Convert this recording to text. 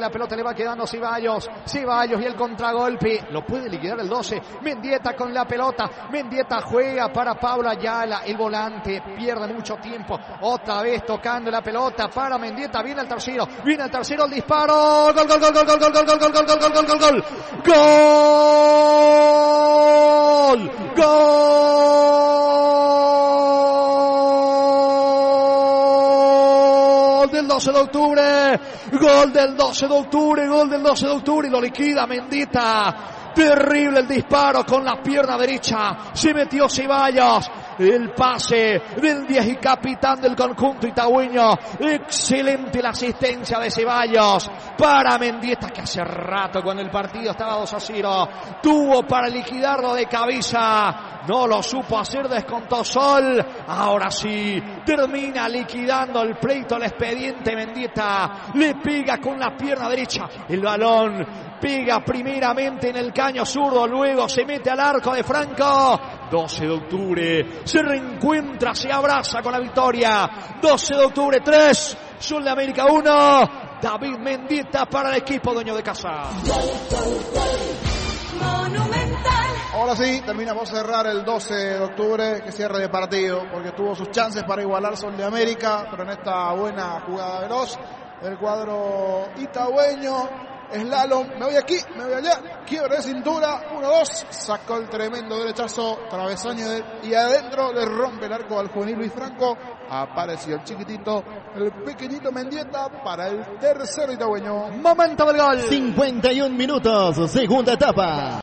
la pelota le va quedando Ceballos y el contragolpe, lo puede liquidar el 12, Mendieta con la pelota, Mendieta juega para Pablo Ayala, el volante pierde mucho tiempo, otra vez tocando la pelota para Mendieta, viene el tercero, el disparo, gol, del 12 de octubre, gol del 12 de octubre y lo liquida Mendieta. Terrible el disparo con la pierna derecha, se metió Ceballos, el pase del 10 y capitán del conjunto itagüeño, excelente la asistencia de Ceballos para Mendieta, que hace rato cuando el partido estaba 2-0 tuvo para liquidarlo de cabeza, no lo supo hacer, descontó Sol, ahora sí termina liquidando el pleito, el expediente. Mendieta le pega con la pierna derecha, el balón pega primeramente en el caño zurdo, luego se mete al arco de Franco. 12 de octubre se reencuentra, se abraza con la victoria. 12 de octubre 3, Sol de América 1, David Mendieta para el equipo dueño de casa. Ahora sí, terminamos de cerrar el 12 de octubre, que cierre de partido, porque tuvo sus chances para igualar Sol de América, pero en esta buena jugada veloz del cuadro itagüeño, slalom, me voy aquí, me voy allá, quiebre de cintura, 1-2, sacó el tremendo derechazo, travesaño y adentro le rompe el arco al juvenil Luis Franco, apareció el chiquitito, el pequeñito Mendieta para el tercero itagüeño. Momento del gol. 51 minutos, segunda etapa.